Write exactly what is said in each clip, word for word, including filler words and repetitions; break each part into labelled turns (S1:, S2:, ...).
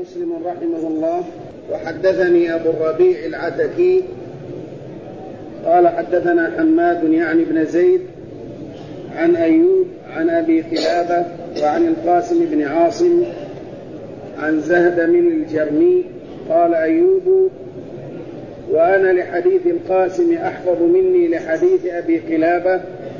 S1: مسلم رحمه الله: وحدثني أبو الربيع العتكي قال حدثنا حماد يعني بن زيد عن أيوب عن أبي قلابة وعن القاسم بن عاصم عن زهد من الجرمي قال أيوب: وأنا لحديث القاسم أحفظ مني لحديث أبي قلابة.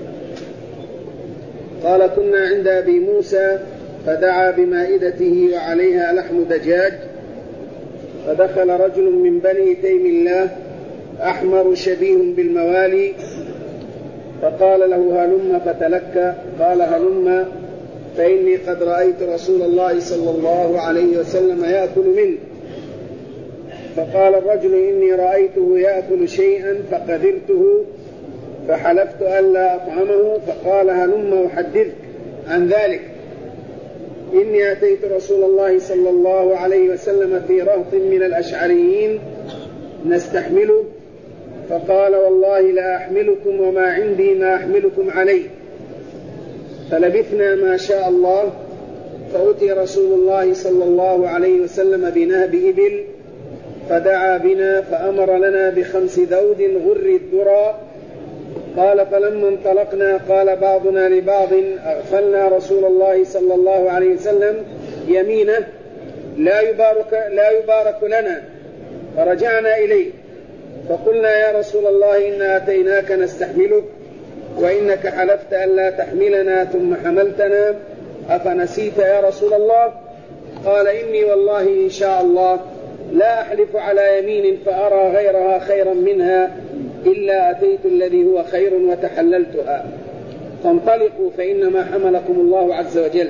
S1: قال: كنا عند أبي موسى فدعا بمائدته وعليها لحم دجاج، فدخل رجل من بني تيم الله أحمر شبيه بالموالي فقال له: هلم فتلكى. قال: هلم فإني قد رأيت رسول الله صلى الله عليه وسلم يأكل منه. فقال الرجل: إني رأيته يأكل شيئا فقدرته فحلفت ألا أطعمه. فقال: هلم أحدثك عن ذلك، إني أتيت رسول الله صلى الله عليه وسلم في رهط من الأشعريين نستحمله، فقال: والله لا أحملكم وما عندي ما أحملكم عليه. فلبثنا ما شاء الله، فأتي رسول الله صلى الله عليه وسلم بنهب إبل فدعا بنا فأمر لنا بخمس ذود غر الذرى. قال: فلما انطلقنا قال بعضنا لبعض: أغفلنا رسول الله صلى الله عليه وسلم يمينه لا يبارك, لا يبارك لنا. فرجعنا إليه فقلنا: يا رسول الله إنا أتيناك نستحملك وإنك حلفت ألا تحملنا ثم حملتنا، أفنسيت يا رسول الله؟ قال: إني والله إن شاء الله لا أحلف على يمين فأرى غيرها خيرا منها إلا أتيت الذي هو خير وتحللتها، فانطلقوا فإنما حملكم الله عز وجل.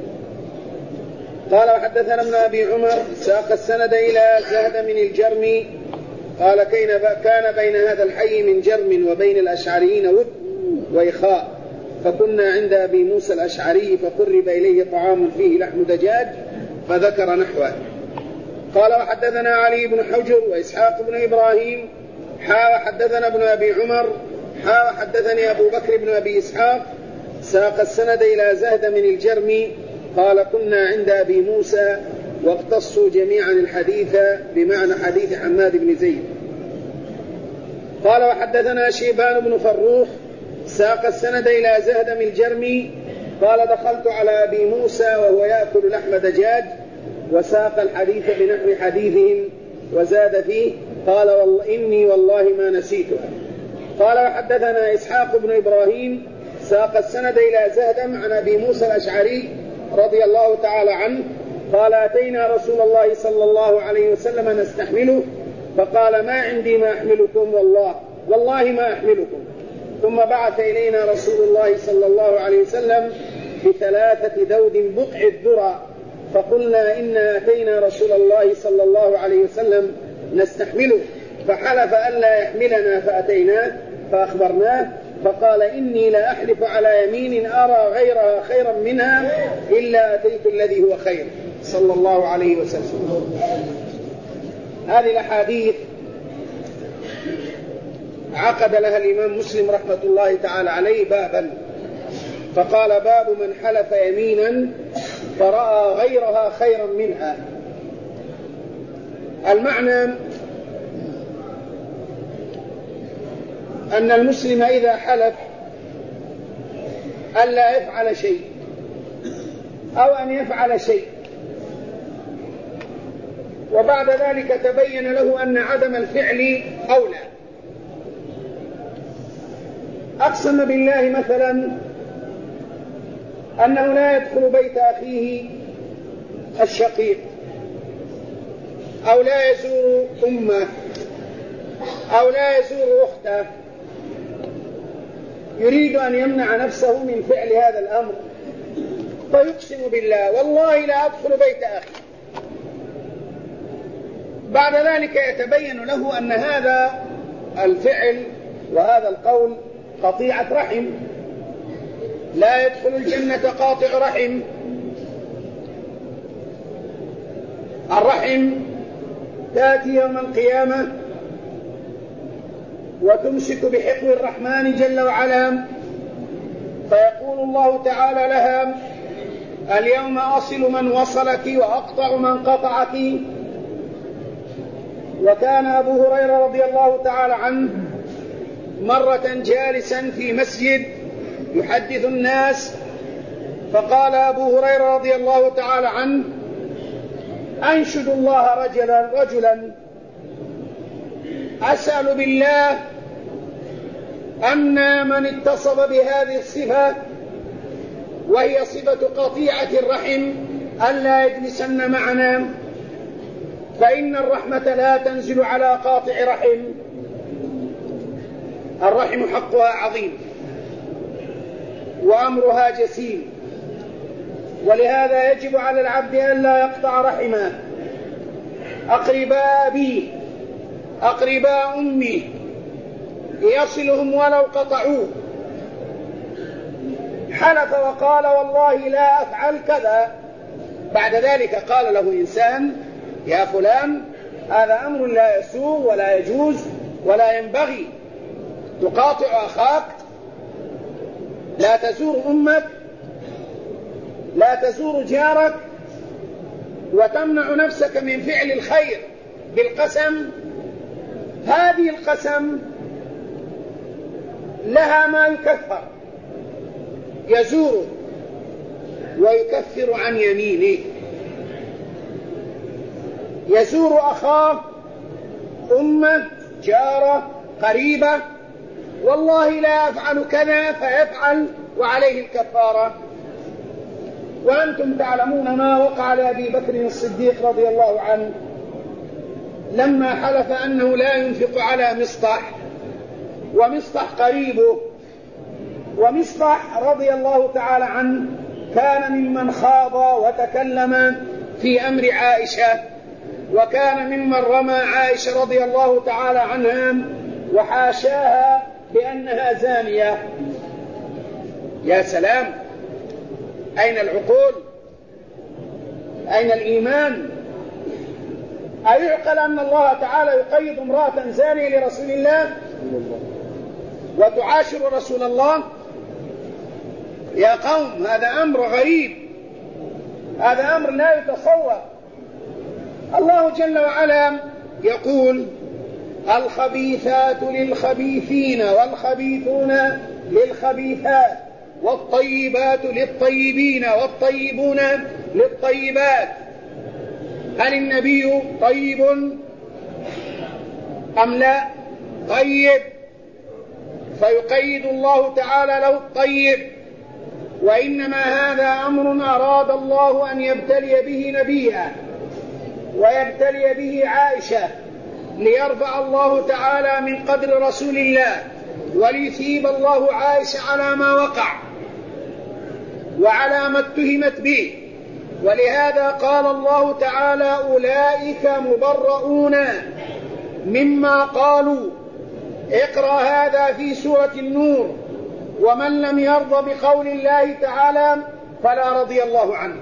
S1: قال: وحدثنا ابن أبي عمر ساق السند إلى زهد من الجرمي قال: كان بين هذا الحي من جرم وبين الأشعريين ود وإخاء، فكنا عند أبي موسى الأشعري فقرب إليه طعام فيه لحم دجاج فذكر نحوه. قال: وحدثنا علي بن حجر وإسحاق بن إبراهيم حا وحدثنا ابن أبي عمر حا وحدثني أبو بكر بن أبي إسحاق ساق السند إلى زهد من الجرمي قال: كنا عند أبي موسى واقتصوا جميعا الحديث بمعنى حديث حماد بن زيد. قال: وحدثنا شيبان بن فروخ ساق السند إلى زهد من الجرمي قال: دخلت على أبي موسى وهو يأكل لحم دجاج وساق الحديث بنحو حديثهم وزاد فيه قال: والله إني والله ما نسيتها. قال: وحدثنا إسحاق بن إبراهيم ساق السند إلى زهد عن أبي موسى الأشعري رضي الله تعالى عنه قال: أتينا رسول الله صلى الله عليه وسلم نستحمله، فقال: ما عندي ما أحملكم، والله والله ما أحملكم. ثم بعث إلينا رسول الله صلى الله عليه وسلم بثلاثة ذود بقع الذرى، فقلنا: إنا أتينا رسول الله صلى الله عليه وسلم نستحمله، فحلف ألا يحملنا فأتيناه فأخبرناه، فقال: إني لا أحلف على يمين أرى غيرها خيرا منها إلا أتيت الذي هو خير، صلى الله عليه وسلم. هذه الأحاديث عقد لها الإمام مسلم رحمة الله تعالى عليه بابا، فقال: باب من حلف يمينا فرأى غيرها خيرا منها. المعنى أن المسلم إذا حلف ألا يفعل شيء أو أن يفعل شيء وبعد ذلك تبين له أن عدم الفعل أولى، أقسم بالله مثلا أنه لا يدخل بيت أخيه الشقيق أو لا يزور أمه أو لا يزور أخته، يريد أن يمنع نفسه من فعل هذا الأمر فيقسم بالله: والله لا أدخل بيت أخي. بعد ذلك يتبين له أن هذا الفعل وهذا القول قطيعة رحم، لا يدخل الجنة قاطع رحم. الرحم تأتي يوم القيامة وتمسك بحقو الرحمن جل وعلا، فيقول الله تعالى لها: اليوم أصل من وصلك وأقطع من قطعك. وكان أبو هريرة رضي الله تعالى عنه مرة جالسا في مسجد يحدث الناس، فقال أبو هريرة رضي الله تعالى عنه: أنشد الله رجلا رجلا أسأل بالله أن من اتصف بهذه الصفة، وهي صفة قطيعة الرحم، ألا يجلسن معنا، فإن الرحمة لا تنزل على قاطع رحم. الرحم حقها عظيم وأمرها جسيم، ولهذا يجب على العبد أن لا يقطع رحمه. أقرباء أبيه، أقرباء أمه، يصلهم ولو قطعوه. حلف وقال: والله لا أفعل كذا. بعد ذلك قال له إنسان: يا فلان، هذا أمر لا يسوغ ولا يجوز ولا ينبغي، تقاطع أخاك، لا تزور أمك، لا تزور جارك، وتمنع نفسك من فعل الخير بالقسم. هذه القسم لها ما يكفر، يزور ويكفر عن يمينه. يزور أخاه، أمه، جاره، قريبه: والله لا أفعل كذا، فيفعل وعليه الكفارة. وأنتم تعلمون ما وقع لأبي بكر الصديق رضي الله عنه لما حلف أنه لا ينفق على مصطح، ومصطح قريبه. ومصطح رضي الله تعالى عنه كان ممن خاض وتكلم في أمر عائشة، وكان ممن رمى عائشة رضي الله تعالى عنها وحاشاها بأنها زانية. يا سلام، أين العقول؟ أين الإيمان؟ أيعقل أن الله تعالى يقيد امرأة زانية لرسول الله وتعاشر رسول الله؟ يا قوم، هذا أمر غريب، هذا أمر لا يتصور. الله جل وعلا يقول: الخبيثات للخبيثين والخبيثون للخبيثات والطيبات للطيبين والطيبون للطيبات. هل النبي طيب أم لا؟ طيب، فيقيد الله تعالى له الطيب. وإنما هذا أمر أراد الله أن يبتلي به نبيه ويبتلي به عائشة، ليرفع الله تعالى من قدر رسول الله، وليثيب الله عائشة على ما وقع وعلى ما اتهمت به. ولهذا قال الله تعالى: أولئك مبرؤون مما قالوا. اقرأ هذا في سورة النور: ومن لم يرضى بقول الله تعالى فلا رضي الله عنه.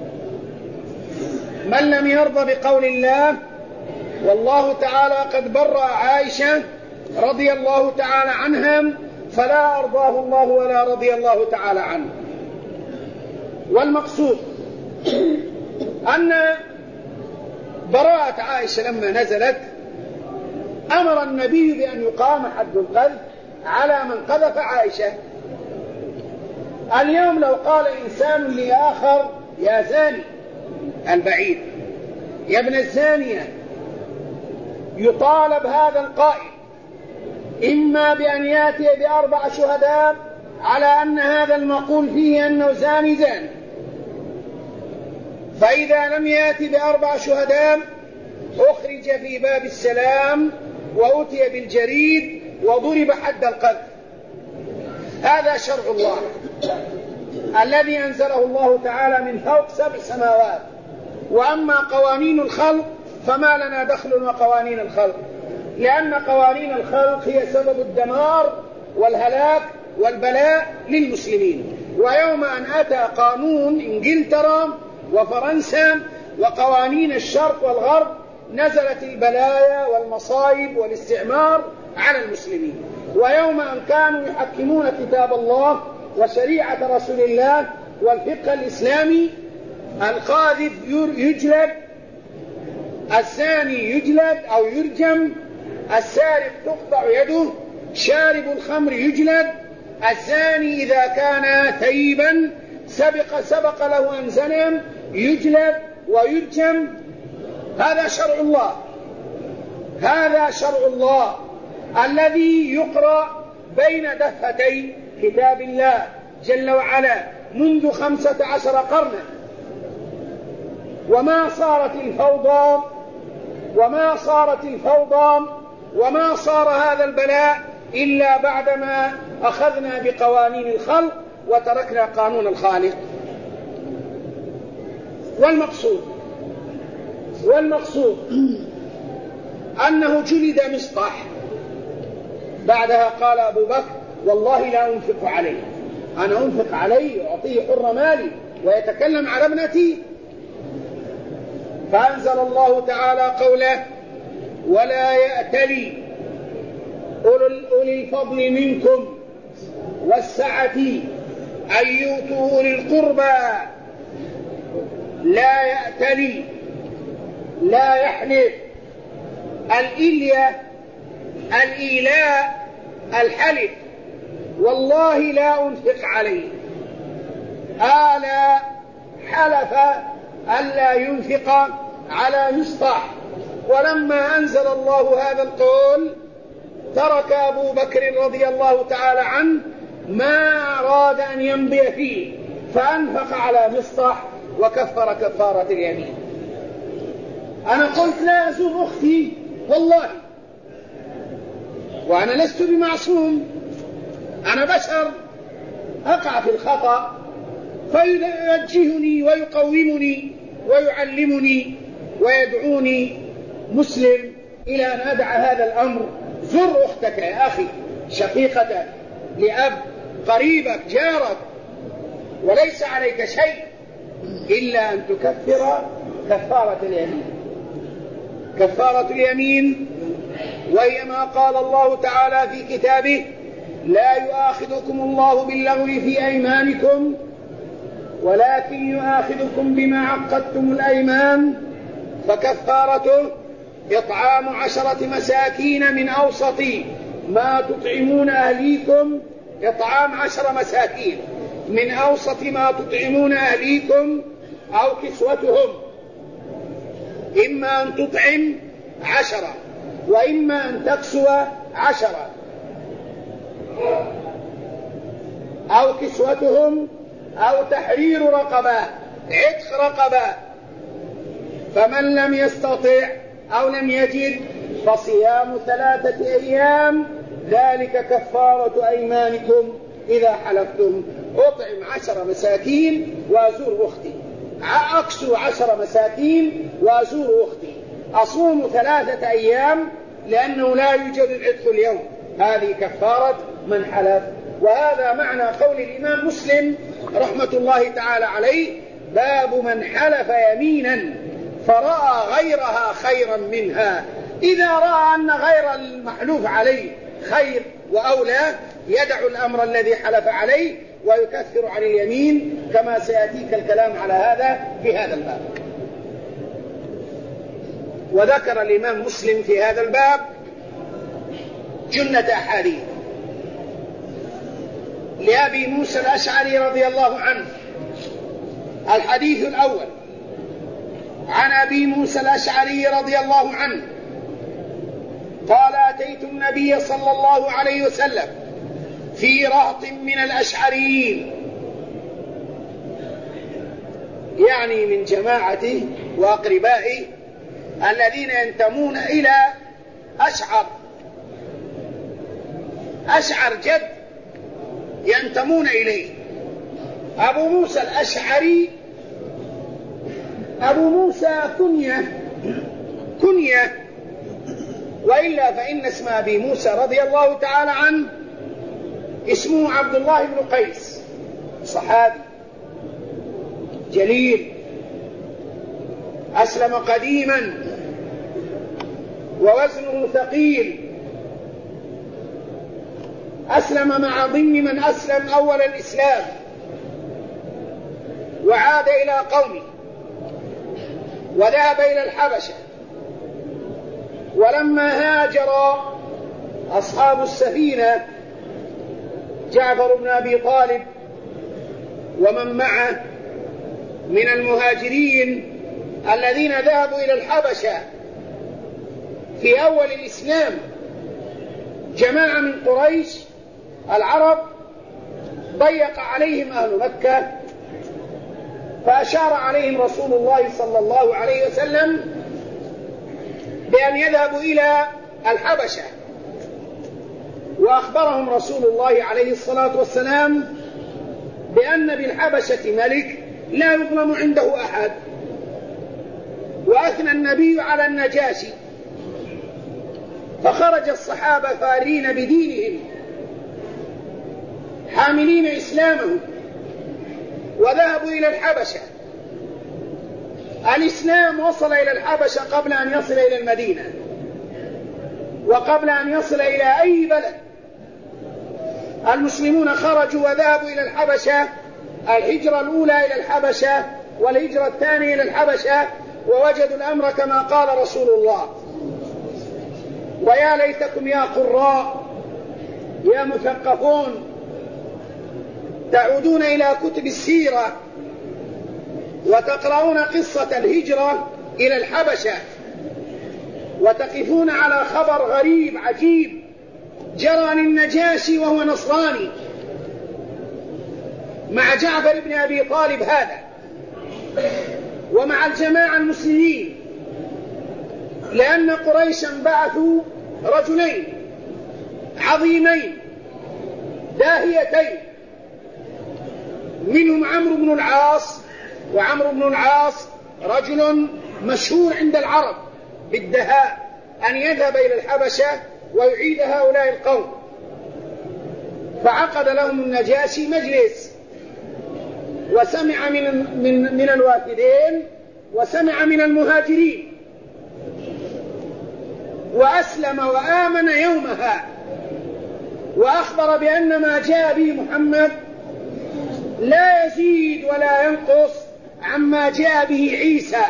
S1: من لم يرضى بقول الله، والله تعالى قد برأ عائشة رضي الله تعالى عنها، فلا أرضاه الله ولا رضي الله تعالى عنه. والمقصود أن براءة عائشة لما نزلت أمر النبي بأن يقام حد القذف على من قذف عائشة. اليوم لو قال إنسان لآخر: يا زاني، البعيد، يا ابن الزانية، يطالب هذا القائل إما بأن يأتي بأربع شهداء على أن هذا المقول فيه أنه زاني زاني، فإذا لم يأتي بأربع شهداء أخرج في باب السلام وأتي بالجريد وضرب حد القذف. هذا شرع الله الذي أنزله الله تعالى من فوق سبع سماوات. وأما قوانين الخلق فما لنا دخل وقوانين الخلق، لأن قوانين الخلق هي سبب الدمار والهلاك والبلاء للمسلمين. ويوم أن أتى قانون إنجلترا وفرنسا وقوانين الشرق والغرب نزلت البلايا والمصائب والاستعمار على المسلمين. ويوم أن كانوا يحكمون كتاب الله وشريعة رسول الله والفقه الإسلامي القاذف يجلد، الزاني يجلد أو يرجم، السارق تقطع يده، شارب الخمر يجلد، الزاني إذا كان ثيبا سبق سبق له أن زنى يجلد ويرجم. هذا شرع الله، هذا شرع الله الذي يقرأ بين دفتي كتاب الله جل وعلا منذ خمسة عشر قرنا. وما صارت الفوضى وما صارت الفوضى وما صار هذا البلاء إلا بعدما أخذنا بقوانين الخلق وتركنا قانون الخالق. والمقصود والمقصود أنه جلد مصطح. بعدها قال أبو بكر والله لا أنفق عليه، أنا أنفق عليه وأعطيه حر مالي ويتكلم على ابنتي. فأنزل الله تعالى قوله ولا يأتلي أولي الفضل منكم والسعة أن يؤتوا أولي القربى. لا يأتلي، لا يحلف. الإلية الإيلاء الحلف، والله لا أنفق عليه. آلا حلف ألا ينفق على مصطح، ولما أنزل الله هذا القول ترك أبو بكر رضي الله تعالى عنه ما أراد أن يمضي فيه، فأنفق على مصطح وكفر كفارة اليمين. أنا قلت لا أزور أختي والله، وأنا لست بمعصوم، أنا بشر أقع في الخطأ، فيوجهني ويقومني ويعلمني ويدعوني مسلم إلى أن أدع هذا الأمر. زر أختك يا أخي، شقيقتك لأب، قريبك، جارك، وليس عليك شيء إلا أن تكفر كفارة اليمين. كفارة اليمين وهي ما قال الله تعالى في كتابه لا يؤاخذكم الله باللغو في أيمانكم ولكن يؤاخذكم بما عقدتم الأيمان، فكفارته إطعام عشرة مساكين من أوسط ما تطعمون أهليكم. إطعام عشر مساكين من أوسط ما تطعمون أهليكم أو كسوتهم، إما أن تطعم عشرة وإما أن تكسو عشرة، أو كسوتهم أو تحرير رقبة، عتق رقبة. فمن لم يستطع أو لم يجد فصيام ثلاثة أيام، ذلك كفارة أيمانكم إذا حلفتم. أطعم عشر مساكين وأزور أختي، أكسو عشر مساكين وأزور أختي، أصوم ثلاثة أيام لأنه لا يوجد العتق اليوم، هذه كفارة من حلف. وهذا معنى قول الإمام مسلم رحمة الله تعالى عليه باب من حلف يمينا فرأى غيرها خيرا منها. إذا رأى أن غير المحلوف عليه خير وأولى يدع الأمر الذي حلف عليه ويكثر عن اليمين، كما سيأتيك الكلام على هذا في هذا الباب. وذكر الإمام مسلم في هذا الباب جنة أحاديث. لأبي موسى الأشعري رضي الله عنه الحديث الأول عن أبي موسى الأشعري رضي الله عنه قال أتيت النبي صلى الله عليه وسلم في رهط من الأشعريين، يعني من جماعته وأقربائه الذين ينتمون إلى أشعر. أشعر جد ينتمون إليه. أبو موسى الأشعري أبو موسى كنية كنية وإلا فإن اسم أبي موسى رضي الله تعالى عنه اسمه عبد الله بن قيس، صحابي جليل، أسلم قديما ووزنه ثقيل. أسلم مع ضمن من أسلم أول الإسلام وعاد إلى قومه وذهب إلى الحبشة. ولما هاجر أصحاب السفينة جعفر بن أبي طالب ومن معه من المهاجرين الذين ذهبوا إلى الحبشة في أول الإسلام، جماعة من قريش العرب ضيق عليهم أهل مكة، فأشار عليهم رسول الله صلى الله عليه وسلم بأن يذهبوا إلى الحبشة. وأخبرهم رسول الله عليه الصلاة والسلام بأن بالحبشة ملك لا يظلم عنده أحد. وأثنى النبي على النجاشي، فخرج الصحابة فارين بدينهم حاملين إسلامهم وذهبوا إلى الحبشة. الإسلام وصل إلى الحبشة قبل أن يصل إلى المدينة وقبل أن يصل إلى أي بلد. المسلمون خرجوا وذهبوا إلى الحبشة، الهجرة الأولى إلى الحبشة والهجرة الثانية إلى الحبشة، ووجدوا الأمر كما قال رسول الله. ويا ليتكم يا قراء يا مثقفون تعودون إلى كتب السيرة وتقرؤون قصة الهجرة إلى الحبشة وتقفون على خبر غريب عجيب جرى للنجاشي وهو نصراني مع جعفر بن أبي طالب هذا ومع الجماعة المسلمين، لأن قريشا بعثوا رجلين عظيمين داهيتين، منهم عمرو بن العاص. وعمرو بن العاص رجل مشهور عند العرب بالدهاء، أن يذهب إلى الحبشة ويعيد هؤلاء القوم. فعقد لهم النجاشي مجلس وسمع من, من, من الوافدين وسمع من المهاجرين، وأسلم وآمن يومها، وأخبر بأن ما جاء به محمد لا يزيد ولا ينقص عما جاء به عيسى.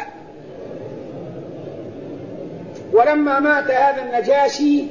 S1: ولما مات هذا النجاشي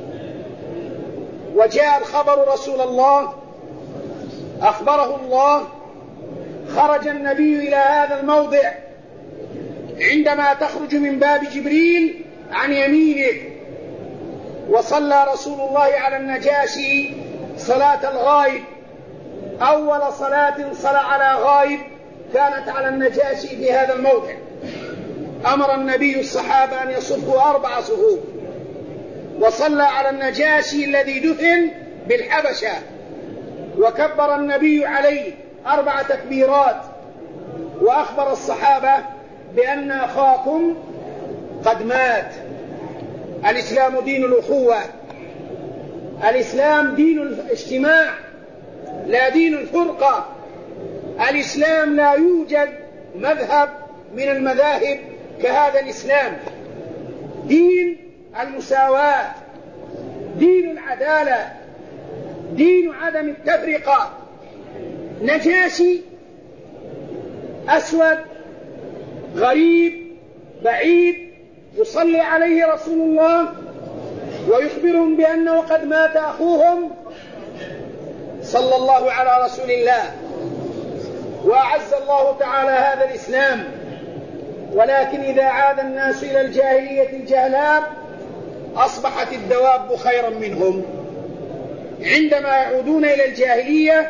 S1: وجاء الخبر رسول الله أخبره الله، خرج النبي إلى هذا الموضع عندما تخرج من باب جبريل عن يمينه، وصلى رسول الله على النجاشي صلاة الغائب، أول صلاة صلى على غائب كانت على النجاشي في هذا الموضع. أمر النبي الصحابة أن يصفوا أربع صفوف، وصلى على النجاشي الذي دفن بالحبشة، وكبر النبي عليه أربع تكبيرات، وأخبر الصحابة بأن أخاكم قد مات. الإسلام دين الأخوة، الإسلام دين الاجتماع لا دين الفرقة. الإسلام لا يوجد مذهب من المذاهب كهذا الإسلام، دين المساواة، دين العدالة، دين عدم التفرقة. نجاشي أسود غريب بعيد يصلي عليه رسول الله ويخبرهم بأنه قد مات أخوهم، صلى الله على رسول الله. وأعز الله تعالى هذا الإسلام، ولكن إذا عاد الناس إلى الجاهلية الجهلاء أصبحت الدواب خيرا منهم. عندما يعودون إلى الجاهلية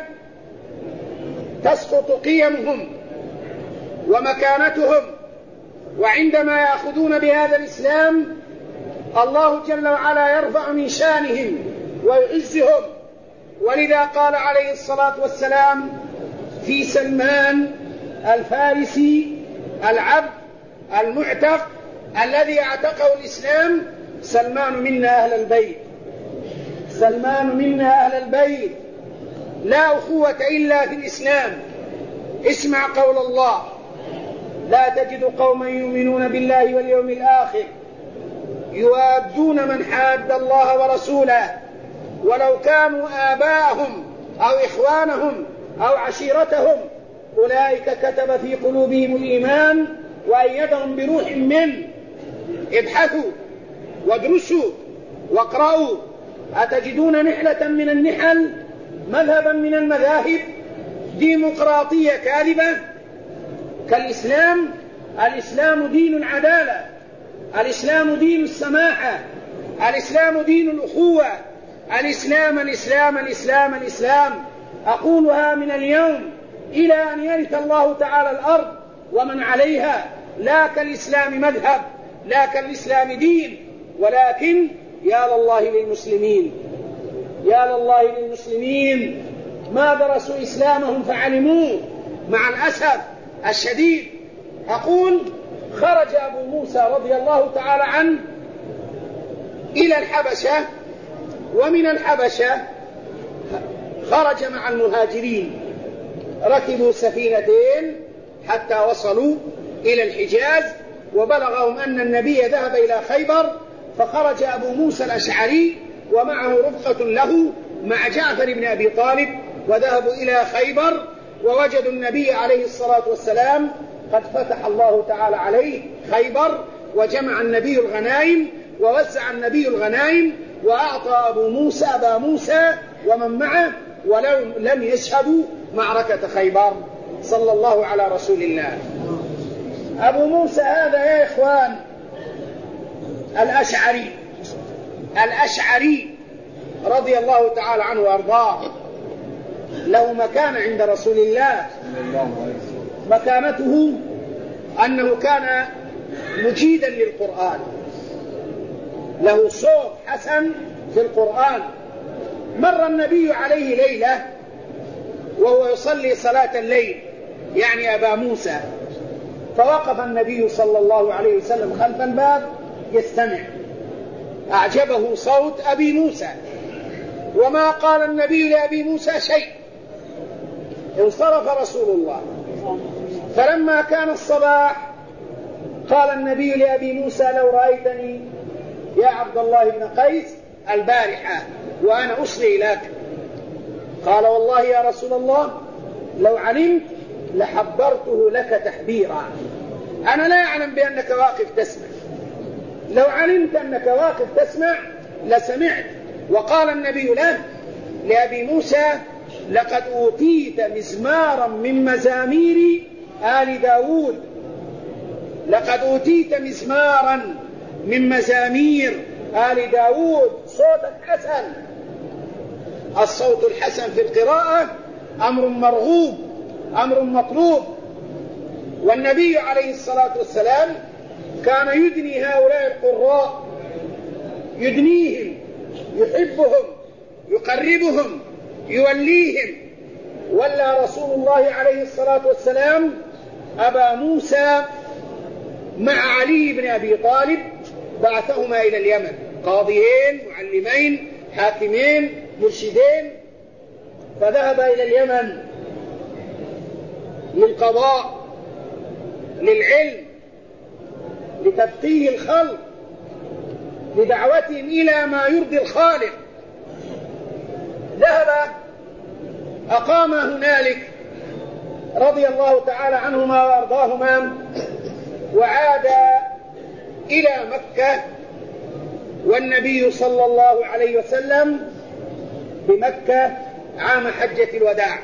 S1: تسقط قيمهم ومكانتهم، وعندما يأخذون بهذا الإسلام الله جل وعلا يرفع من شانهم ويعزهم. ولذا قال عليه الصلاة والسلام في سلمان الفارسي العبد المعتق الذي اعتقه الإسلام: سلمان منا أهل البيت، سلمان منا أهل البيت، لا أخوة إلا في الإسلام. اسمع قول الله: لا تجد قوما يؤمنون بالله واليوم الآخر يوادون من حاد الله ورسوله ولو كانوا آباءهم أو إخوانهم أو عشيرتهم أولئك كتب في قلوبهم الإيمان وأيدهم بروح منه. ابحثوا وادرسوا واقرأوا، أتجدون نحلة من النحل، مذهبا من المذاهب، ديمقراطية كاذبة كالإسلام؟ الإسلام دين العدالة، الإسلام دين السماحة، الإسلام دين الأخوة، الإسلام الإسلام الإسلام الإسلام. أقولها من اليوم إلى أن يرث الله تعالى الأرض ومن عليها. لا كالإسلام مذهب، لا كالإسلام دين، ولكن يا لله للمسلمين، يا لله للمسلمين ما درسوا إسلامهم فعلموه مع الأسف الشديد. أقول خرج أبو موسى رضي الله تعالى عنه إلى الحبشة، ومن الحبشة خرج مع المهاجرين، ركبوا سفينتين حتى وصلوا إلى الحجاز، وبلغهم أن النبي ذهب إلى خيبر، فخرج أبو موسى الأشعري ومعه رفقة له مع جعفر بن أبي طالب، وذهبوا إلى خيبر، ووجدوا النبي عليه الصلاة والسلام قد فتح الله تعالى عليه خيبر، وجمع النبي الغنائم، ووزع النبي الغنائم، وأعطى أبو موسى أبا موسى ومن معه، ولم لم يشهدوا معركة خيبر. صلى الله على رسول الله. أبو موسى هذا يا إخوان الأشعري، الأشعري رضي الله تعالى عنه وأرضاه، له مكانة عند رسول الله. مكانته أنه كان مجيدا للقرآن، له صوت حسن في القرآن. مر النبي عليه ليلة وهو يصلي صلاة الليل، يعني أبا موسى، فوقف النبي صلى الله عليه وسلم خلف الباب يستمع. أعجبه صوت أبي موسى، وما قال النبي لأبي موسى شيء. انصرف رسول الله. فلما كان الصباح قال النبي لأبي موسى لو رأيتني يا عبد الله بن قيس البارحة وأنا أصلي لك. قال والله يا رسول الله لو علمت لحبرته لك تحبيرا. أنا لا أعلم بأنك واقف تسمع، لو علمت أنك واقف تسمع لسمعت. وقال النبي له لأبي موسى لقد أوتيت مزمارا من مزامير آل داود، لقد أوتيت مزمارا من مزامير آل داود. صوتك حسن. الصوت الحسن في القراءة أمر مرغوب، أمر مطلوب. والنبي عليه الصلاة والسلام كان يدني هؤلاء القراء، يدنيهم، يحبهم، يقربهم، يوليهم. ولى رسول الله عليه الصلاة والسلام أبا موسى مع علي بن أبي طالب، بعثهما إلى اليمن، قاضيين، معلمين، حاكمين، مرشدين، فذهب إلى اليمن للقضاء، للعلم، لتفقيه الخلق، لدعوتهم إلى ما يرضي الخالق. ذهب أقام هنالك رضي الله تعالى عنهما وأرضاهما، وعاد إلى مكة، والنبي صلى الله عليه وسلم بمكة عام حجة الوداع.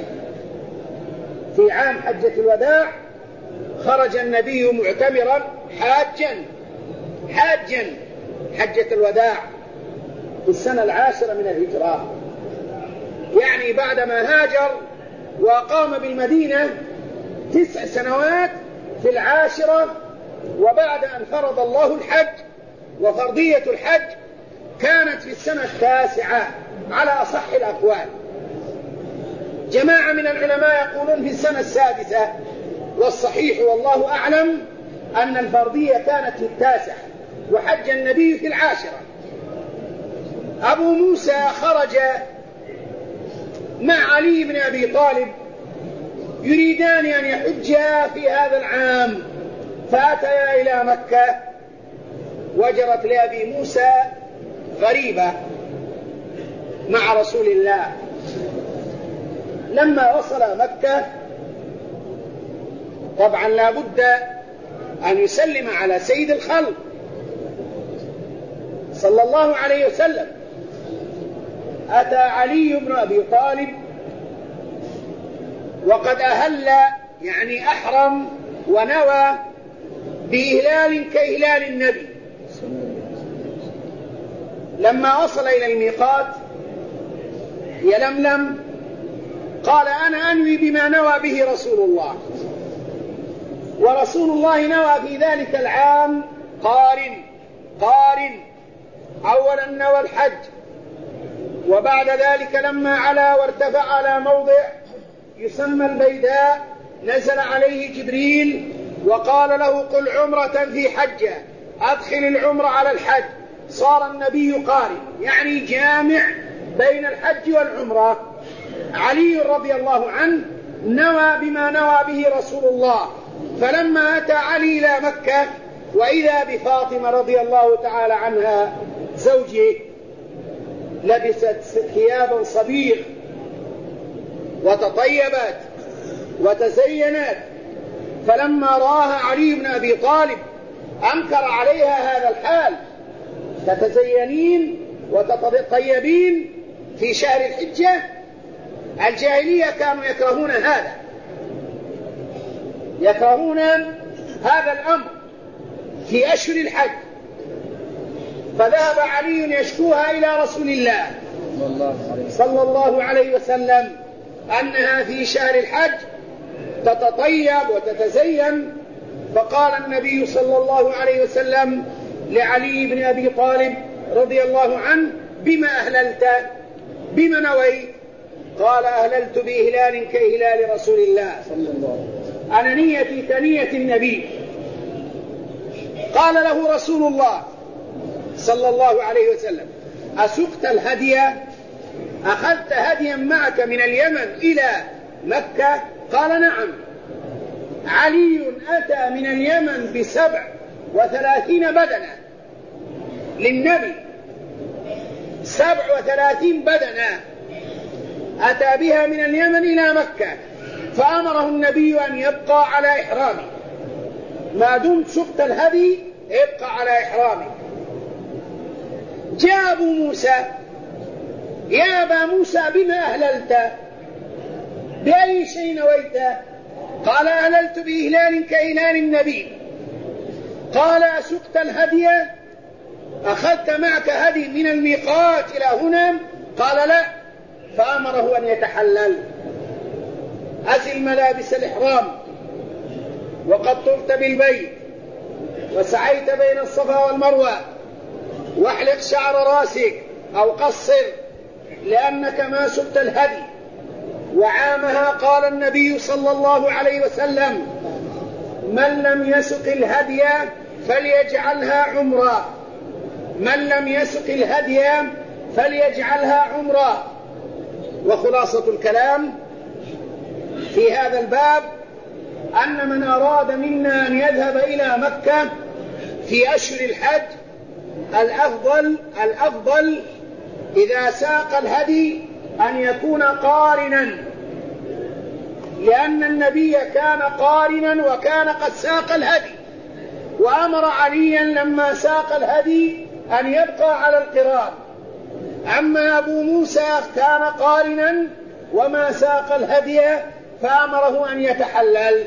S1: في عام حجة الوداع خرج النبي معتمرا حاجا حاجا حجة الوداع في السنة العاشرة من الهجرة، يعني بعدما هاجر وقام بالمدينة تسع سنوات في العاشرة، وبعد أن فرض الله الحج، وفرضية الحج كانت في السنة التاسعة على أصح الأقوال. جماعة من العلماء يقولون في السنة السادسة، والصحيح والله أعلم أن الفرضية كانت في التاسعة، وحج النبي في العاشرة. أبو موسى خرج مع علي بن أبي طالب يريدان أن يحجا في هذا العام، فأتيا إلى مكة. وجرت لأبي موسى غريبة مع رسول الله. لما وصل مكة طبعا لا بد أن يسلم على سيد الخلق صلى الله عليه وسلم. أتى علي بن أبي طالب وقد أهل يعني أحرم ونوى بإهلال كإهلال النبي. لما وصل إلى الميقات يلملم قال أنا أنوي بما نوى به رسول الله، ورسول الله نوى في ذلك العام قارن قارن أولا نوى الحج، وبعد ذلك لما علا وارتفع على موضع يسمى البيداء نزل عليه جبريل وقال له قل عمرة في حجة، أدخل العمر على الحج، صار النبي قارن يعني جامع بين الحج والعمرة. علي رضي الله عنه نوى بما نوى به رسول الله، فلما أتى علي إلى مكة وإذا بفاطمة رضي الله تعالى عنها زوجه لبست ثيابا صبيغ وتطيبت وتزينت، فلما رآها علي بن أبي طالب أنكر عليها هذا الحال، تتزينين وتطيبين في شهر الحجة؟ الجاهلية كانوا يكرهون هذا، يكرهون هذا الأمر في أشهر الحج. فذهب علي يشكوها إلى رسول الله صلى الله عليه وسلم أنها في شهر الحج تتطيب وتتزين، فقال النبي صلى الله عليه وسلم لعلي بن أبي طالب رضي الله عنه بما أهللت بما نويت؟ قال أهللت بإهلال كإهلال رسول الله، أنا نيتي كنية النبي. قال له رسول الله صلى الله عليه وسلم أسقت الهدي؟ أخذت هديا معك من اليمن إلى مكة؟ قال نعم. علي أتى من اليمن بسبع وثلاثين بدنة للنبي، سبع وثلاثين بدنة أتى بها من اليمن إلى مكة، فأمره النبي أن يبقى على إحرامه، ما دمت سقت الهدي ابقى على إحرامه. جاء أبو موسى يا أبا موسى بما أهللت؟ بأي شيء نويت؟ قال أهللت بإهلال كإهلال النبي. قال أسقت الهدي؟ أخذت معك هدي من الميقات إلى هنا؟ قال لا. فأمره أن يتحلل، أزل ملابس الإحرام وقد طفت بالبيت وسعيت بين الصفا والمروة، واحلق شعر راسك أو قصر لأنك ما سقت الهدي. وعامها قال النبي صلى الله عليه وسلم من لم يسق الهدي فليجعلها عمرة، من لم يسق الهدي فليجعلها عمرة. وخلاصة الكلام في هذا الباب أن من أراد منا أن يذهب إلى مكة في أشهر الحج الأفضل الأفضل إذا ساق الهدي أن يكون قارنا، لأن النبي كان قارنا وكان قد ساق الهدي، وأمر عليا لما ساق الهدي أن يبقى على القران. أما أبو موسى كان قارنا وما ساق الهدي فأمره أن يتحلل.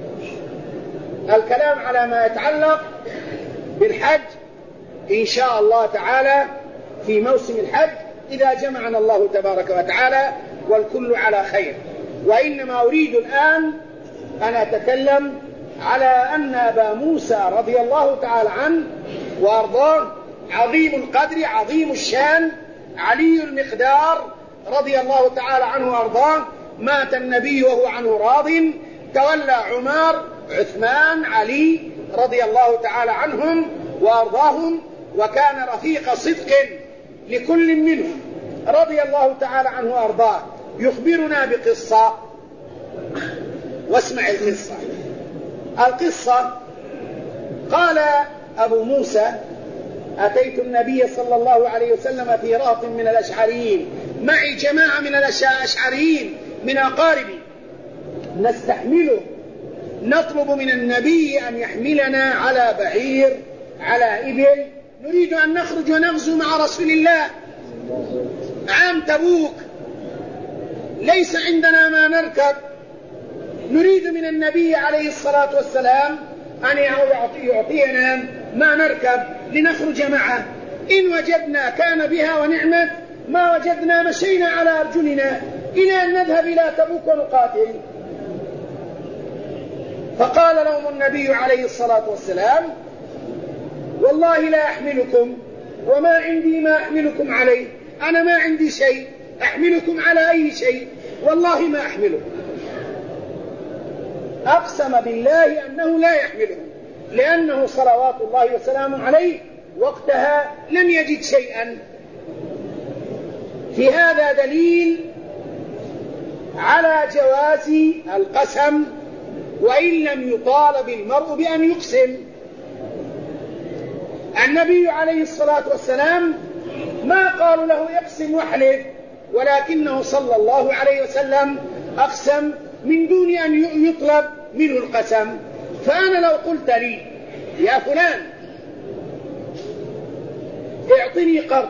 S1: الكلام على ما يتعلق بالحج إن شاء الله تعالى في موسم الحج إذا جمعنا الله تبارك وتعالى، والكل على خير. وإنما أريد الآن أن أتكلم على أن أبا موسى رضي الله تعالى عنه وأرضاه عظيم القدر عظيم الشان، علي المقدار رضي الله تعالى عنه وأرضاه، مات النبي وهو عنه راض، تولى عمر عثمان علي رضي الله تعالى عنهم وأرضاهم، وكان رفيق صدق لكل منهم رضي الله تعالى عنه وأرضاه. يخبرنا بقصة، واسمع القصة. القصة قال أبو موسى أتيت النبي صلى الله عليه وسلم في رهط من الأشعريين، معي جماعة من الأشعريين من أقاربي نستحمله نطلب من النبي أن يحملنا على بعير، على إبل، نريد أن نخرج ونغزو مع رسول الله عام تبوك، ليس عندنا ما نركب، نريد من النبي عليه الصلاة والسلام أن يعطينا ما نركب لنخرج معه، إن وجدنا كان بها ونعمت، ما وجدنا مشينا على أرجلنا إلى أن نذهب إلى تبوك ونقاتل. فقال لهم النبي عليه الصلاة والسلام: والله لا أحملكم وما عندي ما أحملكم عليه، أنا ما عندي شيء أحملكم على أي شيء، والله ما أحملكم. أقسم بالله أنه لا يحملهم، لأنه صلوات الله وسلامه عليه وقتها لم يجد شيئا. في هذا دليل على جواز القسم وإن لم يطالب المرء بأن يقسم. النبي عليه الصلاة والسلام ما قالوا له اقسم واحلف، ولكنه صلى الله عليه وسلم أقسم من دون أن يطلب منه القسم. فأنا لو قلت لي: يا فلان اعطني قرض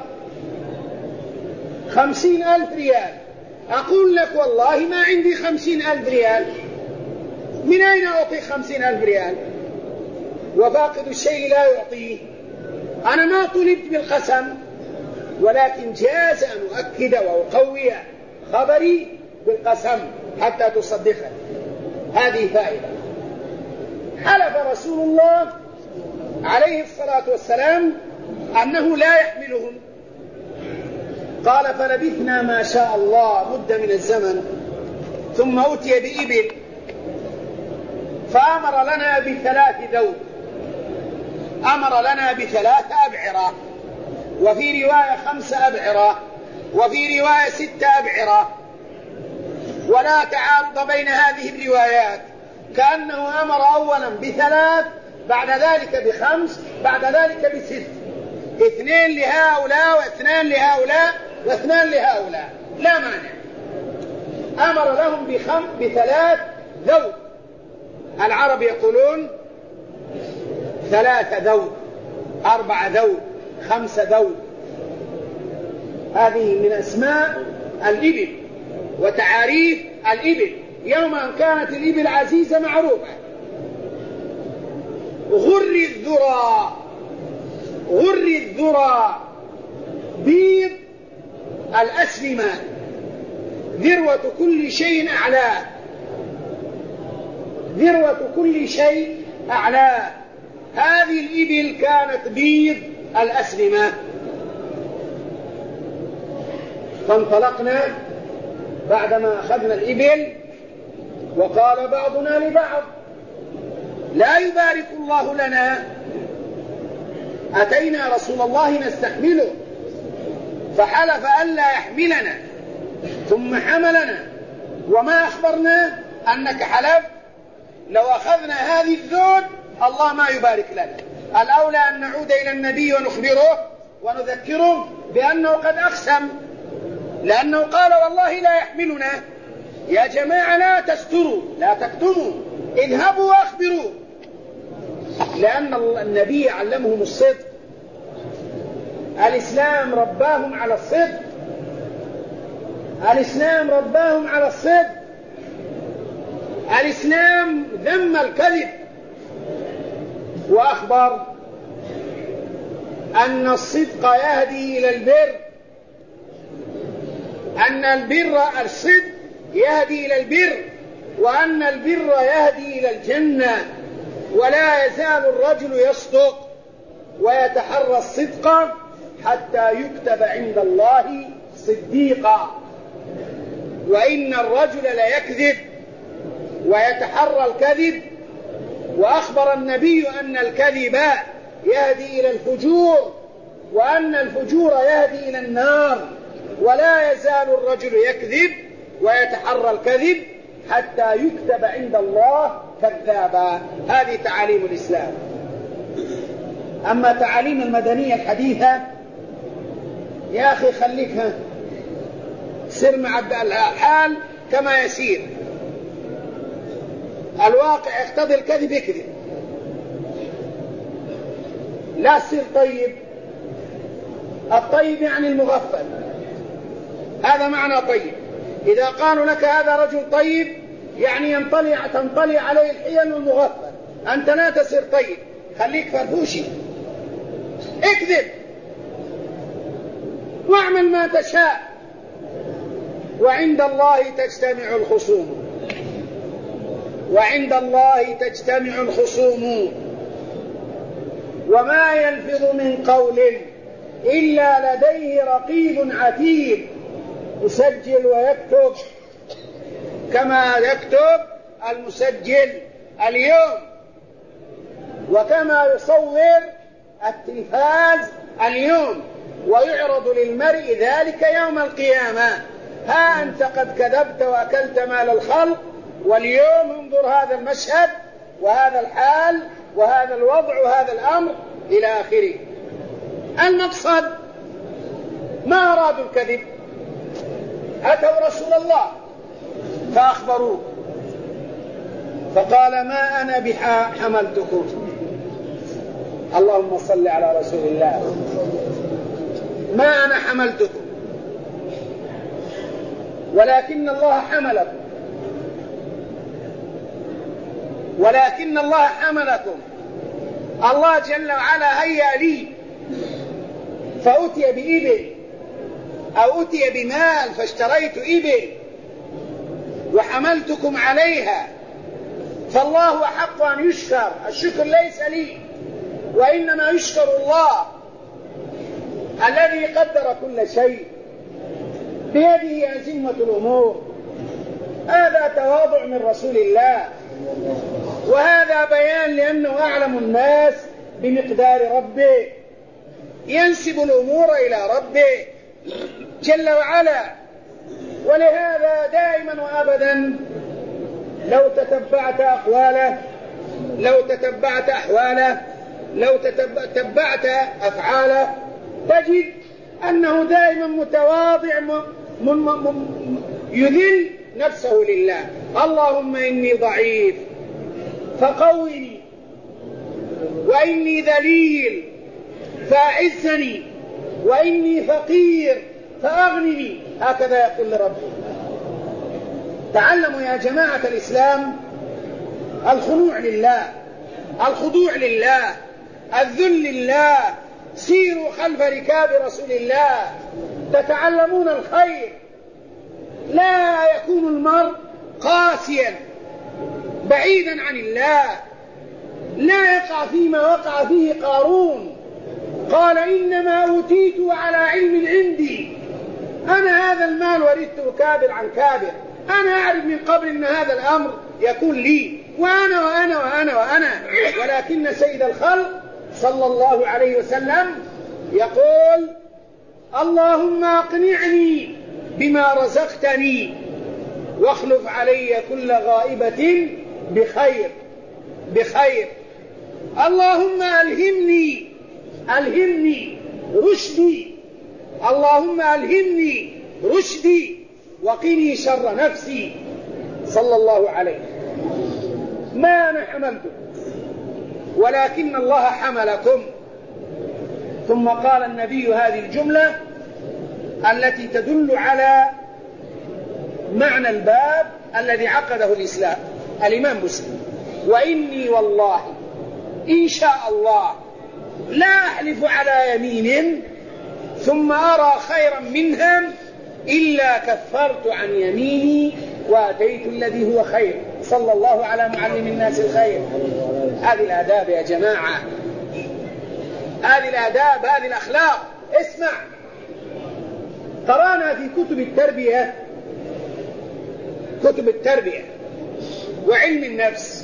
S1: خمسين ألف ريال، أقول لك: والله ما عندي خمسين ألف ريال، من أين أعطي خمسين ألف ريال؟ وفاقد الشيء لا يعطيه. أنا ما طلبت بالقسم، ولكن جاز أن أؤكد وأقوي خبري بالقسم حتى تصدقه. هذه فائدة. حلف رسول الله عليه الصلاة والسلام أنه لا يحملهم. قال: فلبثنا ما شاء الله مدة من الزمن، ثم أتي بإبل فأمر لنا بثلاث ذود، أمر لنا بثلاث أبعرة، وفي رواية خمس أبعرة، وفي رواية ست أبعرة، ولا تعارض بين هذه الروايات، كأنه أمر أولا بثلاث، بعد ذلك بخمس، بعد ذلك بست، اثنين لهؤلاء واثنان لهؤلاء واثنان لهؤلاء، لا مانع. أمر لهم بخم بثلاث ذود. العرب يقولون ثلاث ذود، أربع ذود، خمس ذود، هذه من أسماء الإبل وتعاريف الإبل. يوم أن كانت الإبل عزيزة معروفة. غر الذرى، غر الذرى بيض الأسلمة، ذروة كل شيء أعلاه، ذروة كل شيء أعلاه. هذه الإبل كانت بيض الأسلمة. فانطلقنا بعدما أخذنا الإبل، وقال بعضنا لبعض: لا يبارك الله لنا، أتينا رسول الله نستحمله فحلف ألا يحملنا ثم حملنا، وما أخبرنا أنك حلفت. لو أخذنا هذه الذود الله ما يبارك لنا. الأولى أن نعود إلى النبي ونخبره ونذكره بأنه قد أقسم، لأنه قال: والله لا يحملنا. يا جماعة لا تستروا، لا تكتموا، اذهبوا وأخبروا، لأن النبي علمهم الصدق. الإسلام رباهم على الصدق، الإسلام رباهم على الصدق. الإسلام ذم الكذب، وأخبر أن الصدق يهدي إلى البر، أن البر الصدق يهدي إلى البر، وأن البر يهدي إلى الجنة. ولا يزال الرجل يصدق ويتحرى الصدق حتى يكتب عند الله صديقا. وإن الرجل ليكذب ويتحرى الكذب، وأخبر النبي أن الكذب يهدي إلى الفجور، وأن الفجور يهدي إلى النار. ولا يزال الرجل يكذب ويتحرى الكذب حتى يكتب عند الله كذابا. هذه تعاليم الإسلام. أما تعاليم المدنية الحديثة يا أخي خليكها سر مع الحال كما يسير. الواقع يقتضي الكذب اكذب، لا تصير طيب. الطيب يعني المغفل، هذا معنى طيب. إذا قالوا لك هذا رجل طيب يعني ينطلي تنطلي عليه الحيل والمغفل، أنت لا تصير طيب، خليك فرفوشي، اكذب واعمل ما تشاء. وعند الله تجتمع الخصوم، وعند الله تجتمع الخصوم، وما يلفظ من قول إلا لديه رقيب عتيد يسجل ويكتب، كما يكتب المسجل اليوم، وكما يصور التلفاز اليوم، ويعرض للمرء ذلك يوم القيامة. ها أنت قد كذبت وأكلت مال الخلق، واليوم انظر هذا المشهد وهذا الحال وهذا الوضع وهذا الأمر إلى آخره. المقصد ما أرادوا الكذب، أتوا رسول الله فأخبروه فقال ما أنا بحملتكم. اللهم صل على رسول الله. ما أنا حملتكم ولكن الله حملكم، ولكن الله حملكم. الله جل وعلا هيأ لي فأتي بإبل أو أتي بمال فاشتريت إبل وحملتكم عليها، فالله أحق أن يشكر. الشكر ليس لي وإنما يشكر الله الذي قدر كل شيء، بيده أزمة الأمور. هذا تواضع من رسول الله، وهذا بيان لأنه أعلم الناس بمقدار ربه، ينسب الأمور إلى ربه جل وعلا. ولهذا دائما وأبدا لو تتبعت أقواله، لو تتبعت أحواله، لو تتبعت أفعاله، تجد أنه دائما متواضع م... م... م... يذل نفسه لله. اللهم إني ضعيف فقوّني، وإني ذليل فأعزني، وإني فقير فأغنني. هكذا يقول لربه. تعلموا يا جماعة الإسلام الخنوع لله، الخضوع لله، الذل لله. سيروا خلف ركاب رسول الله تتعلمون الخير. لا يكون المرء قاسيا بعيدا عن الله، لا يقع فيما وقع فيه قارون. قال إنما أوتيت على علم عندي، أنا هذا المال ورثته كابر عن كابر، أنا أعرف من قبل أن هذا الأمر يكون لي، وأنا وأنا وأنا وأنا. ولكن سيد الخلق صلى الله عليه وسلم يقول اللهم أقنعني بما رزقتني واخلف علي كل غائبة بخير بخير. اللهم ألهمني ألهمني رشدي، اللهم ألهمني رشدي وقني شر نفسي. صلى الله عليه. ما أنا حملتكم ولكن الله حملكم. ثم قال النبي هذه الجملة التي تدل على معنى الباب الذي عقده الإسلام الإمام مسلم: وإني والله إن شاء الله لا أحلف على يمين ثم أرى خيرا منهم إلا كفرت عن يميني وأتيت الذي هو خير. صلى الله على معلم الناس الخير. هذه الآداب يا جماعة، هذه الآداب، هذه الأخلاق. اسمع، قرأنا في كتب التربية كتب التربية وعلم النفس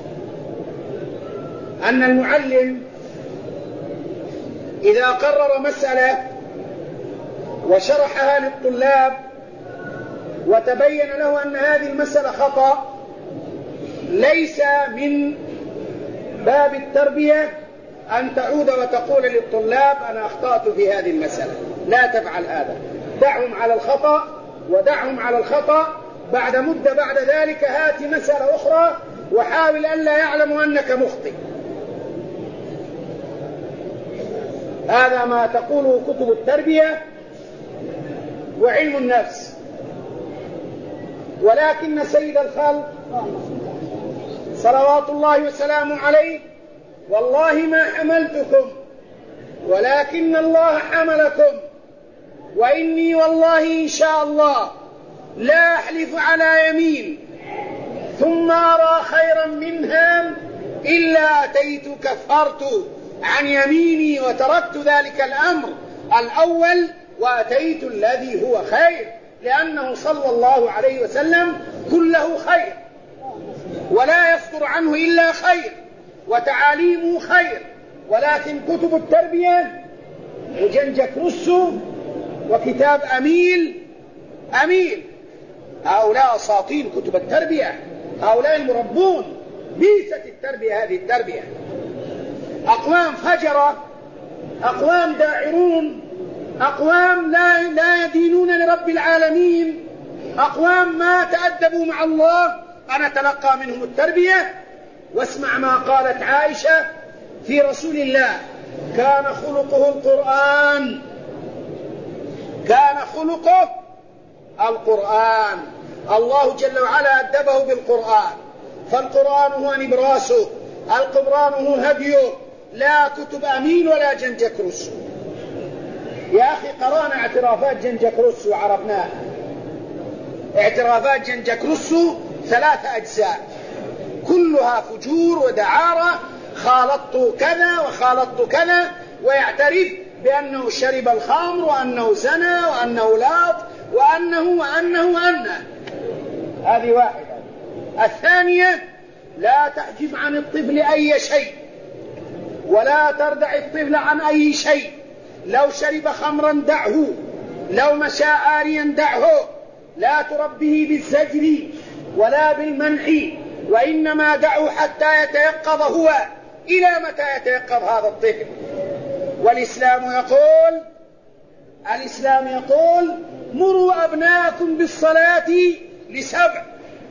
S1: أن المعلم إذا قرر مسألة وشرحها للطلاب وتبين له أن هذه المسألة خطأ، ليس من باب التربية أن تعود وتقول للطلاب أنا أخطأت في هذه المسألة. لا تفعل هذا، دعهم على الخطأ ودعهم على الخطأ. بعد مدة بعد ذلك هات مسألة أخرى وحاول ألا يعلموا أنك مخطئ. هذا ما تقوله كتب التربية وعلم النفس. ولكن سيد الخلق صلوات الله وسلامه عليه والله ما حملتكم ولكن الله حملكم، وإني والله إن شاء الله لا أحلف على يمين ثم أرى خيرا منها إلا أتيت كفرت عن يميني وتركت ذلك الأمر الأول وأتيت الذي هو خير، لأنه صلى الله عليه وسلم كله خير ولا يصدر عنه إلا خير وتعاليمه خير. ولكن كتب التربية وجنجك رسو وكتاب أميل أميل هؤلاء أساطين كتب التربية، هؤلاء المربون. بيست التربية هذه التربية، أقوام فجرة، أقوام داعرون، أقوام لا, لا يدينون لرب العالمين، أقوام ما تأدبوا مع الله. أنا أتلقى منهم التربية. واسمع ما قالت عائشة في رسول الله: كان خلقه القرآن، كان خلقه القرآن. الله جل وعلا أدبه بالقرآن، فالقرآن هو نبراسه، القرآن هو هديه، لا كتب أمين ولا جنجك رسو. يا أخي قرأنا اعترافات جنجك رسو وعرفناها. اعترافات جنجك رسو ثلاثة أجزاء كلها فجور ودعارة، خالطت كذا وخالطت كذا، ويعترف بأنه شرب الخمر وأنه زنى وأنه لاط وأنه وأنه وأنه. هذه واحدة. الثانية: لا تحجب عن الطفل أي شيء ولا تردع الطفل عن أي شيء. لو شرب خمرا دعه، لو مشى آريا دعه، لا تربيه بالزجر ولا بالمنع، وإنما دعه حتى يتيقظ هو. إلى متى يتيقظ هذا الطفل؟ والإسلام يقول الإسلام يقول مروا أبناءكم بالصلاة لسبع،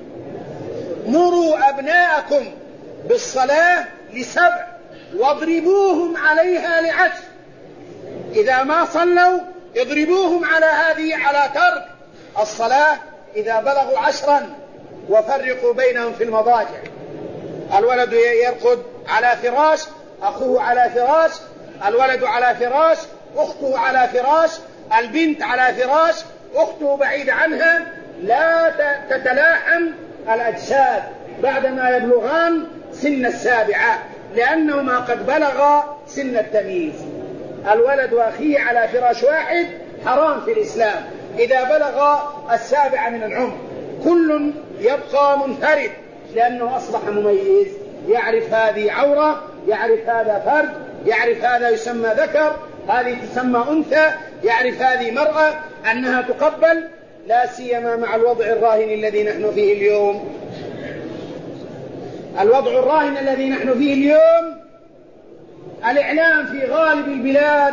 S1: مروا أبناءكم بالصلاة لسبع واضربوهم عليها لعشر. إذا ما صلوا اضربوهم على هذه، على ترك الصلاة إذا بلغوا عشرا، وفرقوا بينهم في المضاجع. الولد يرقد على فراش، أخوه على فراش، الولد على فراش، أخته على فراش، البنت على فراش، أخته بعيد عنها، لا تتلاحم الأجساد بعدما يبلغان سن السابعة، لأنهما قد بلغا سن التمييز. الولد وأخيه على فراش واحد حرام في الإسلام إذا بلغ السابعة من العمر. كل يبقى منفرد لأنه أصبح مميز، يعرف هذه عورة، يعرف هذا فرد، يعرف هذا يسمى ذكر، هذه تسمى أنثى، يعرف هذه مرأة أنها تقبل. لا سيما مع الوضع الراهن الذي نحن فيه اليوم. الوضع الراهن الذي نحن فيه اليوم، الإعلام في غالب البلاد،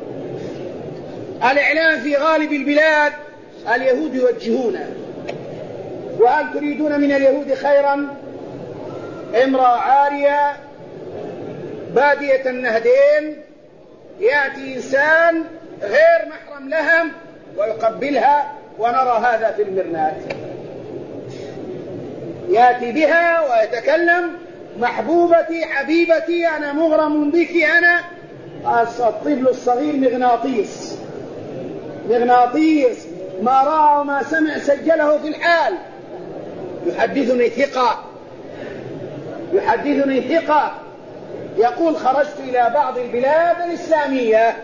S1: الإعلام في غالب البلاد اليهود يوجهونه. وهل تريدون من اليهود خيرا؟ امرأة عارية بادية النهدين، يأتي إنسان غير محرم لها ويقبلها، ونرى هذا في المرنات. يأتي بها ويتكلم: محبوبتي حبيبتي أنا مغرم بك. أنا الطفل الصغير مغناطيس، مغناطيس، ما رأى وما سمع سجله في الحال. يحدثني ثقة، يحدثني ثقة يقول: خرجت إلى بعض البلاد الإسلامية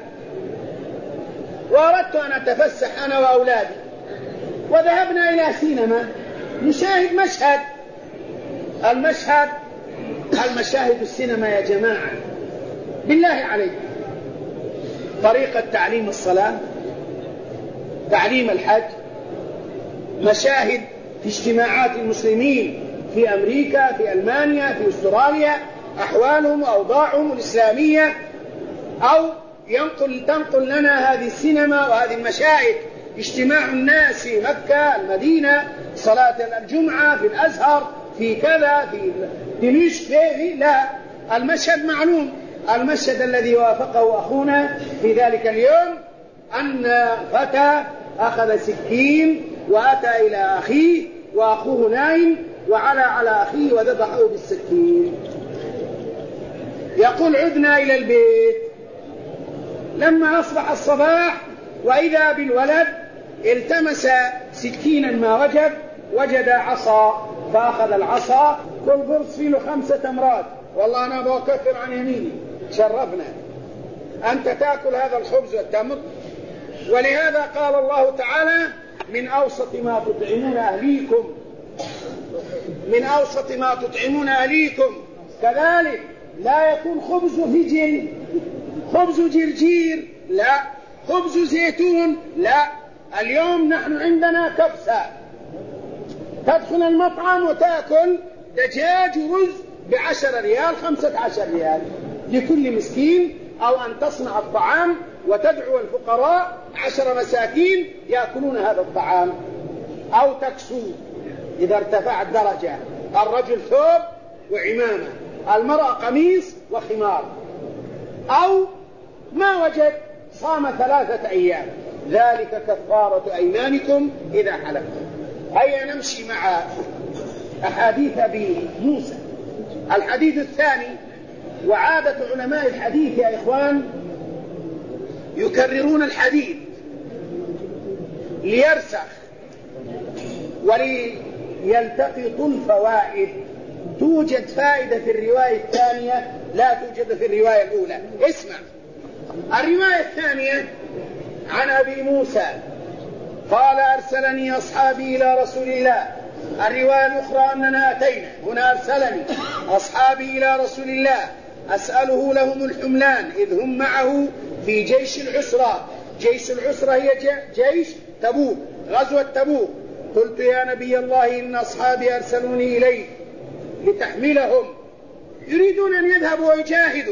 S1: وأردت أن أتفسح أنا وأولادي، وذهبنا إلى سينما نشاهد مشهد. المشهد المشاهد السينما يا جماعة بالله عليكم، طريقة تعليم الصلاة، تعليم الحج، مشاهد في اجتماعات المسلمين في أمريكا، في ألمانيا، في أستراليا، أحوالهم وأوضاعهم الإسلامية، أو ينقل تنقل لنا هذه السينما وهذه المشاهد اجتماع الناس في مكة، المدينة، صلاة الجمعة في الأزهر، في كذا في دمشق في لا، المشهد معلوم. المشهد الذي وافقه أخونا في ذلك اليوم أن فتى أخذ سكين وأتى إلى أخيه وأخوه نايم وعلى على أخيه وذبحه بالسكين. يقول عدنا إلى البيت، لما أصبح الصباح وإذا بالولد التمس سكينا ما وجد، وجد عصا فأخذ العصا، كل قرص فيه له خمسة تمرات. والله أنا بكثر عن يميني، شرفنا أنت تأكل هذا الخبز والتمر. ولهذا قال الله تعالى من أوسط ما تطعمون أهليكم، من أوسط ما تطعمون أهليكم. كذلك لا يكون خبز فجل، خبز جرجير لا، خبز زيتون لا. اليوم نحن عندنا كبسة، تدخل المطعم وتأكل دجاج ورز بعشر ريال خمسة عشر ريال لكل مسكين، أو أن تصنع الطعام وتدعو الفقراء عشر مساكين يأكلون هذا الطعام، أو تكسو إذا ارتفع الدرجة، الرجل ثوب وعمامة، المرأة قميص وخمار، أو ما وجد صام ثلاثة أيام، ذلك كفارة أيمانكم إذا حلفتم. هيا نمشي مع أحاديث أبي موسى. الحديث الثاني، وعادة علماء الحديث يا إخوان يكررون الحديث ليرسخ وليلتقط الفوائد. توجد فائدة في الرواية الثانية لا توجد في الرواية الأولى. اسمع، الرواية الثانية عن أبي موسى قال أرسلني أصحابي إلى رسول الله. الرواية الأخرى أننا أتينا، هنا أرسلني أصحابي إلى رسول الله أسأله لهم الحملان إذ هم معه في جيش العسرة. جيش العسرة هي جيش تبوك، غزوة تبوك. قلت يا نبي الله إن أصحابي أرسلوني إليك لتحملهم، يريدون أن يذهبوا ويجاهدوا.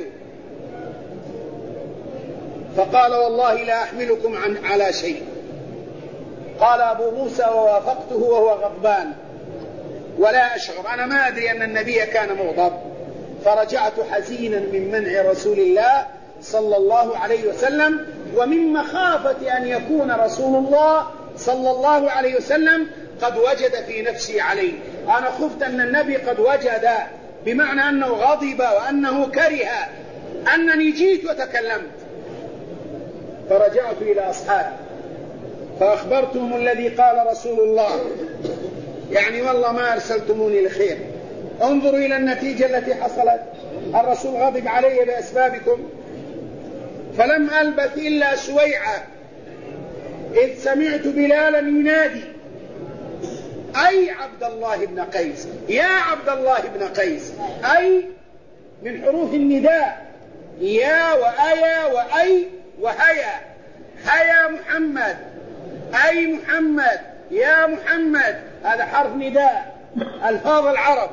S1: فقال والله لا أحملكم عن على شيء. قال أبو موسى ووافقته وهو غضبان ولا أشعر، أنا ما أدري أن النبي كان مغضب. فرجعت حزينا من منع رسول الله صلى الله عليه وسلم، ومن مخافة أن يكون رسول الله صلى الله عليه وسلم قد وجد في نفسي عليه. أنا خفت أن النبي قد وجد، بمعنى أنه غضب وأنه كره أنني جيت وتكلمت. فرجعت إلى أصحابي فأخبرتهم الذي قال رسول الله، يعني والله ما أرسلتموني لخير، انظروا إلى النتيجة التي حصلت، الرسول غضب علي بأسبابكم. فلم ألبث إلا سويعة إذ سمعت بلالا ينادي أي عبد الله بن قيس، يا عبد الله بن قيس، أي من حروف النداء، يا وأيا وأي وهيا، هيا محمد، أي محمد، يا محمد، هذا حرف نداء ألفاظ العرب.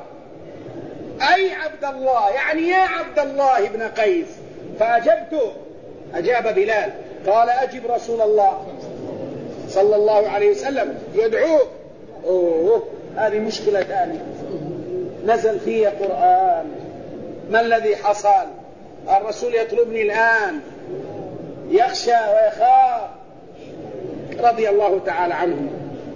S1: أي عبد الله يعني يا عبد الله بن قيس. فأجبته، أجاب بلال قال أجب رسول الله صلى الله عليه وسلم يدعوه. أوه هذه مشكلة ثانية، نزل فيه قرآن. ما الذي حصل؟ الرسول يطلبني الآن، يخشى ويخاف رضي الله تعالى عنه.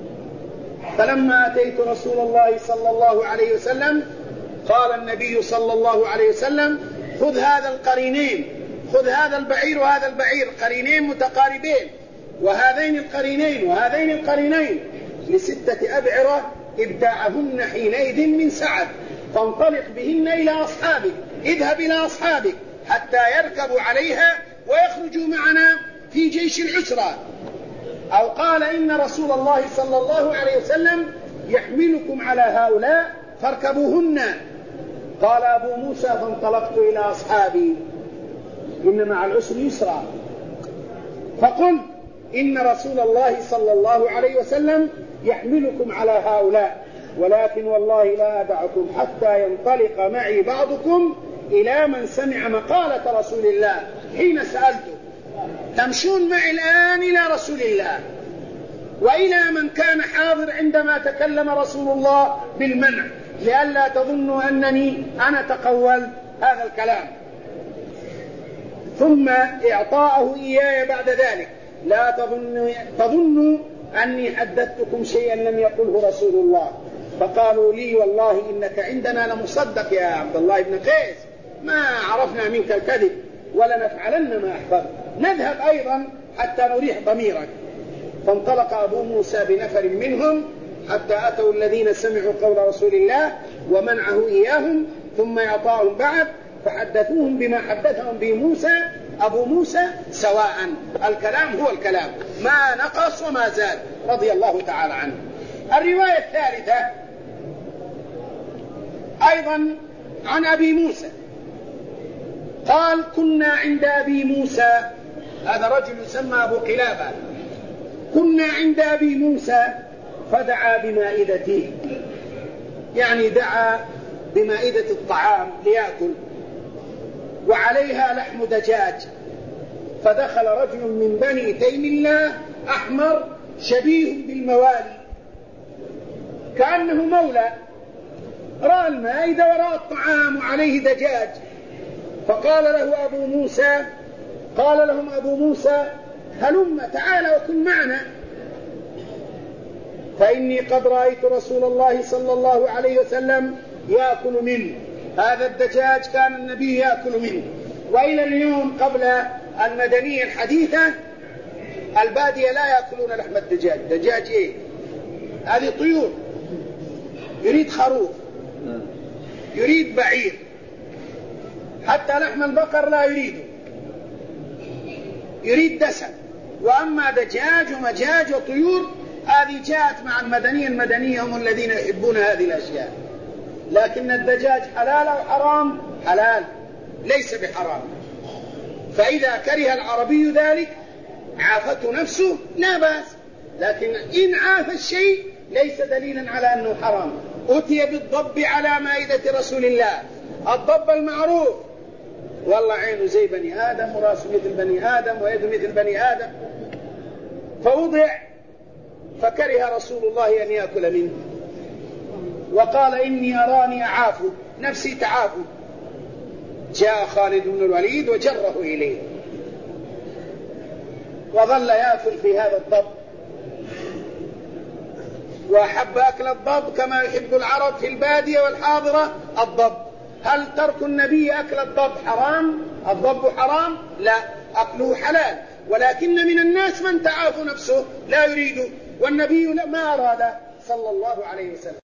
S1: فلما أتيت رسول الله صلى الله عليه وسلم قال النبي صلى الله عليه وسلم خذ هذا القرينين، خذ هذا البعير وهذا البعير، قرينين متقاربين، وهذين القرينين وهذين القرينين لستة أبعرة ابتاعهن حينئذ من سعد، فانطلق بهن إلى أصحابك، اذهب إلى أصحابك حتى يركبوا عليها ويخرجوا معنا في جيش العسرة. أو قال إن رسول الله صلى الله عليه وسلم يحملكم على هؤلاء فاركبوهن. قال أبو موسى فانطلقت إلى أصحابي إن مع العسر يسرا، فقلت إن رسول الله صلى الله عليه وسلم يحملكم على هؤلاء، ولكن والله لا أدعكم حتى ينطلق معي بعضكم إلى من سمع مقالة رسول الله. حين سألته تمشون معي الآن إلى رسول الله وإلى من كان حاضر عندما تكلم رسول الله بالمنع، لئلا تظنوا أنني أنا تقولت هذا الكلام. ثم إعطاءه إياي بعد ذلك: لا تظنوا, تظنوا أني حدثتكم شيئا لم يقله رسول الله. فقالوا لي: والله إنك عندنا لمصدق يا عبد الله بن قيس، ما عرفنا منك الكذب ولنفعلن ما أحببت، نذهب أيضا حتى نريح ضميرك. فانطلق أبو موسى بنفر منهم حتى أتوا الذين سمعوا قول رسول الله ومنعه إياهم، ثم يعطاهم بعد فحدثوهم بما حدثهم به موسى أبو موسى سواء، الكلام هو الكلام، ما نقص وما زاد، رضي الله تعالى عنه. الرواية الثالثة أيضا عن أبي موسى قال: كنا عند أبي موسى، هذا رجل يسمى أبو قلابة، كنا عند أبي موسى فدعا بمائدته، يعني دعا بمائدة الطعام ليأكل، وعليها لحم دجاج. فدخل رجل من بني تيم الله أحمر شبيه بالموالي كأنه مولى، رأى المائدة وراء الطعام وعليه دجاج، فقال له أبو موسى قال لهم أبو موسى: هلم تعال وكن معنا، فإني قد رأيت رسول الله صلى الله عليه وسلم يأكل منه. هذا الدجاج كان النبي يأكل منه. وإلى اليوم قبل المدنية الحديثة البادية لا يأكلون لحم الدجاج. دجاج إيه؟ هذه طيور، يريد خروف، يريد بعير، حتى لحم البقر لا يريده، يريد دسم. وأما دجاج ومجاج وطيور هذه جاءت مع المدنية، المدنية هم الذين يحبون هذه الأشياء. لكن الدجاج حلال أو حرام؟ حلال، ليس بحرام. فإذا كره العربي ذلك عافته نفسه لا بأس، لكن إن عاف الشيء ليس دليلا على أنه حرام. أتي بالضب على مائدة رسول الله، الضب المعروف، والله عينه زي بني آدم وراسه مثل بني آدم ويده مثل بني آدم، فوضع فكره رسول الله أن يأكل منه، وقال: إني أراني أعافه، نفسي تعافه. جاء خالد بن الوليد وجره إليه، وظل يأكل في هذا الضب، وأحب أكل الضب كما يحب العرب في البادية والحاضرة الضب. هل ترك النبي أكل الضب حرام؟ الضب حرام؟ لا، أكله حلال، ولكن من الناس من تعاف نفسه لا يريده، والنبي ما أراد صلى الله عليه وسلم.